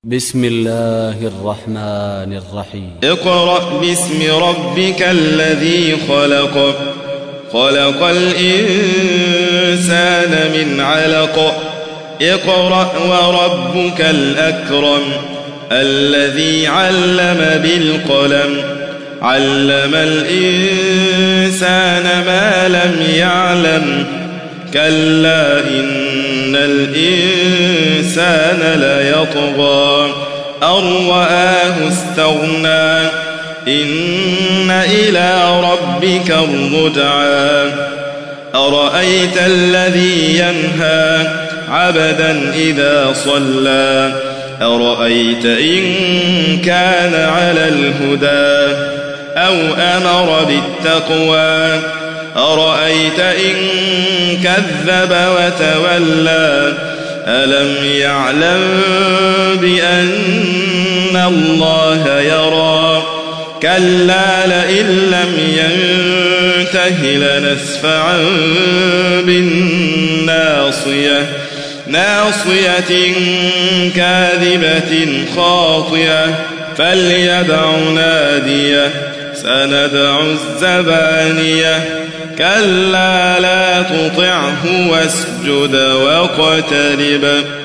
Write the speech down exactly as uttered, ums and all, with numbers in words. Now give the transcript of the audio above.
بسم الله الرحمن الرحيم اقرأ باسم ربك الذي خلق خلق الإنسان من علق اقرأ وربك الأكرم الذي علم بالقلم علم الإنسان ما لم يعلم كلا إن الإنسان ليطغى أن رآه استغنى إن إلى ربك الرجعى أرأيت الذي ينهى عبدا إذا صلى أرأيت إن كان على الهدى أو أمر بالتقوى أرأيت إن كذب وتولى ألم يعلم بأن الله يرى كلا لئن لم ينته لنسفعا بالناصية ناصية كاذبة خاطئة فليدع ناديه سندع الزبانية كلا لا تطعه واسجد واقترب